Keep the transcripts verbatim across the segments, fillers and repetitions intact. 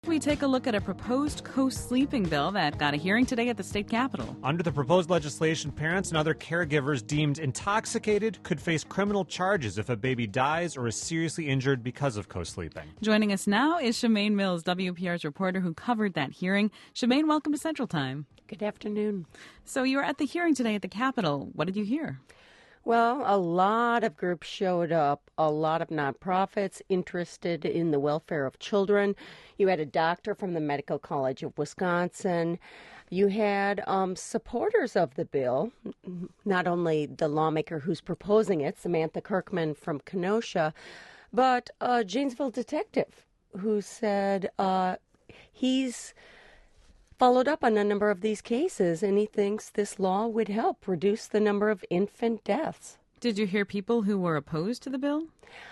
We take a look at a proposed co-sleeping bill that got a hearing today at the state capitol. Under the proposed legislation, parents and other caregivers deemed intoxicated could face criminal charges if a baby dies or is seriously injured because of co-sleeping. Joining us now is Shemaine Mills, W P R's reporter who covered that hearing. Shemaine, welcome to Central Time. Good afternoon. So you were at the hearing today at the Capitol. What did you hear? Well, a lot of groups showed up, a lot of nonprofits interested in the welfare of children. You had a doctor from the Medical College of Wisconsin. You had um, supporters of the bill, not only the lawmaker who's proposing it, Samantha Kirkman from Kenosha, but a Janesville detective who said uh, he's followed up on a number of these cases, and he thinks this law would help reduce the number of infant deaths. Did you hear people who were opposed to the bill?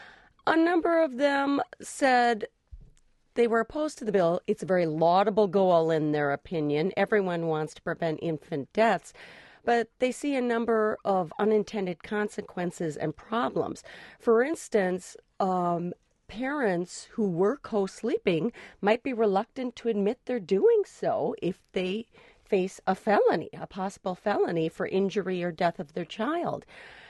A number of them said they were opposed to the bill. It's a very laudable goal in their opinion. Everyone wants to prevent infant deaths, but they see a number of unintended consequences and problems. For instance, um, parents who were co-sleeping might be reluctant to admit they're doing so if they face a felony, a possible felony for injury or death of their child.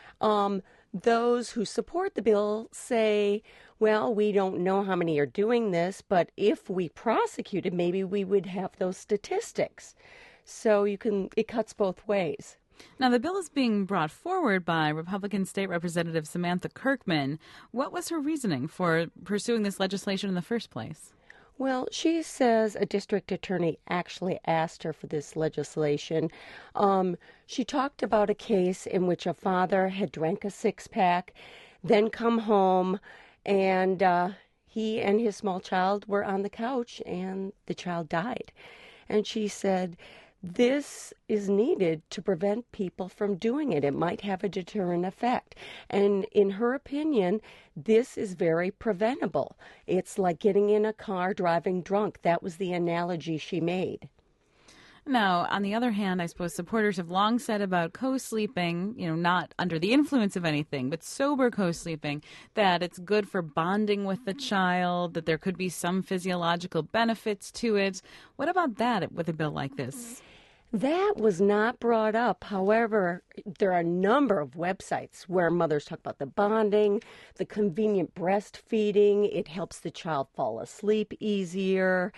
Um, those who support the bill say, well, we don't know how many are doing this, but if we prosecuted, maybe we would have those statistics. So you can, it cuts both ways. Now, the bill is being brought forward by Republican State Representative Samantha Kirkman. What was her reasoning for pursuing this legislation in the first place? Well, she says a district attorney actually asked her for this legislation. Um, she talked about a case in which a father had drank a six-pack, then come home, and uh, he and his small child were on the couch, and the child died. And she said, this is needed to prevent people from doing it. It might have a deterrent effect. And in her opinion, this is very preventable. It's like getting in a car driving drunk. That was the analogy she made. Now, on the other hand, I suppose supporters have long said about co-sleeping, you know, not under the influence of anything, but sober co-sleeping, that it's good for bonding with the child, that there could be some physiological benefits to it. What about that with a bill like this? That was not brought up. However, there are a number of websites where mothers talk about the bonding, the convenient breastfeeding. It helps the child fall asleep easier.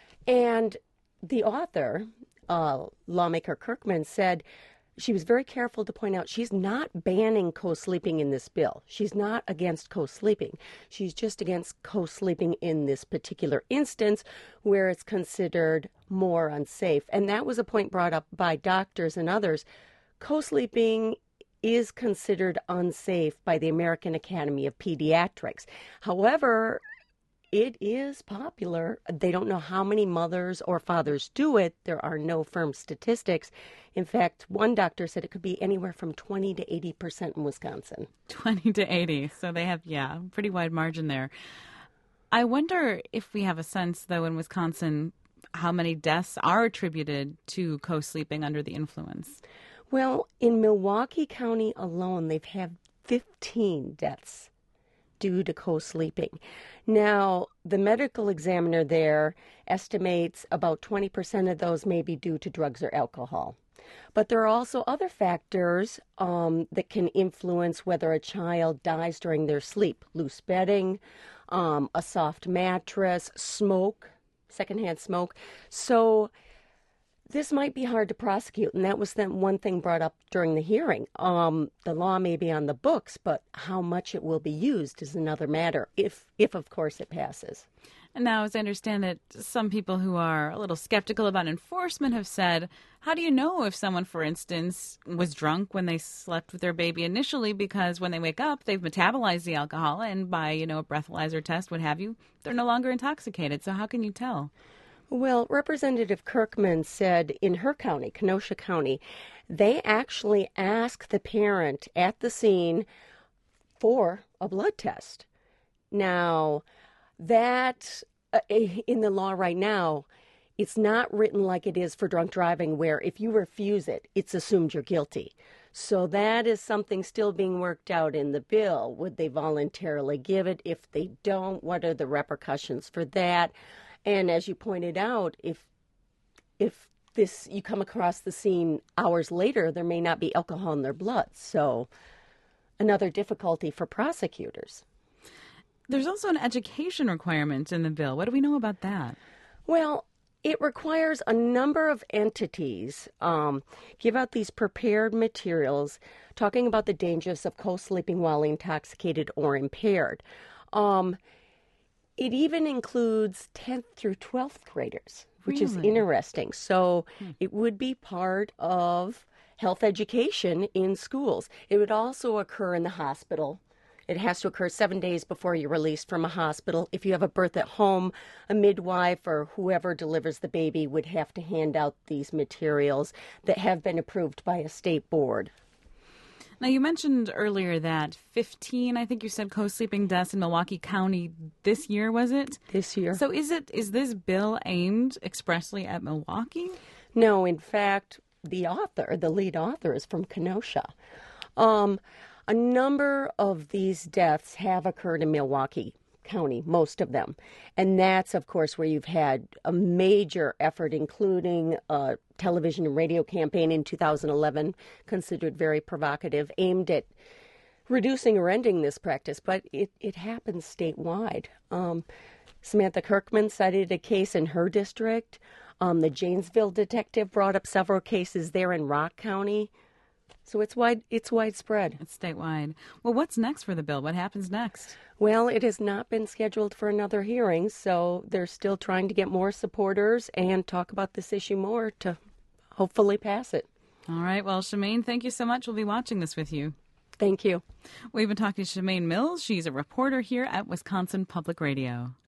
And the author, uh, lawmaker Kirkman, said she was very careful to point out she's not banning co-sleeping in this bill. She's not against co-sleeping. She's just against co-sleeping in this particular instance where it's considered more unsafe. And that was a point brought up by doctors and others. Co-sleeping is considered unsafe by the American Academy of Pediatrics. However, it is popular. They don't know how many mothers or fathers do it. There are no firm statistics. In fact, one doctor said it could be anywhere from twenty to eighty percent in Wisconsin. twenty to eighty. So they have, yeah, pretty wide margin there. I wonder if we have a sense, though, in Wisconsin, how many deaths are attributed to co-sleeping under the influence. Well, in Milwaukee County alone, they've had fifteen deaths due to co-sleeping. Now, the medical examiner there estimates about twenty percent of those may be due to drugs or alcohol. But there are also other factors um, that can influence whether a child dies during their sleep. Loose bedding, um, a soft mattress, smoke, secondhand smoke. So this might be hard to prosecute, and that was the one thing brought up during the hearing. Um, the law may be on the books, but how much it will be used is another matter, if, if of course, it passes. And now, as I understand it, some people who are a little skeptical about enforcement have said, how do you know if someone, for instance, was drunk when they slept with their baby initially, because when they wake up, they've metabolized the alcohol, and by, you know, a breathalyzer test, what have you, they're no longer intoxicated. So how can you tell? Well, Representative Kirkman said in her county, Kenosha County, they actually asked the parent at the scene for a blood test. Now, that uh, in the law right now, it's not written like it is for drunk driving, where if you refuse it, it's assumed you're guilty. So that is something still being worked out in the bill. Would they voluntarily give it? If they don't, what are the repercussions for that? And as you pointed out, if if this you come across the scene hours later, there may not be alcohol in their blood. So another difficulty for prosecutors. There's also an education requirement in the bill. What do we know about that? Well, it requires a number of entities um, give out these prepared materials talking about the dangers of co-sleeping while intoxicated or impaired. Um, it even includes tenth through twelfth graders, which is Really? interesting. So it would be part of health education in schools. It would also occur in the hospital. It has to occur seven days before you're released from a hospital. If you have a birth at home, a midwife or whoever delivers the baby would have to hand out these materials that have been approved by a state board. Now, you mentioned earlier that fifteen, I think you said, co-sleeping deaths in Milwaukee County this year, was it? This year. So is it is this bill aimed expressly at Milwaukee? No, in fact, the author, the lead author, is from Kenosha. Um, a number of these deaths have occurred in Milwaukee County, most of them. And that's, of course, where you've had a major effort, including a television and radio campaign in two thousand eleven, considered very provocative, aimed at reducing or ending this practice. But it, it happens statewide. Um, Samantha Kirkman cited a case in her district. Um, the Janesville detective brought up several cases there in Rock County. So it's wide. It's widespread. It's statewide. Well, what's next for the bill? What happens next? Well, it has not been scheduled for another hearing, so they're still trying to get more supporters and talk about this issue more to hopefully pass it. All right. Well, Shemaine, thank you so much. We'll be watching this with you. Thank you. We've been talking to Shemaine Mills. She's a reporter here at Wisconsin Public Radio.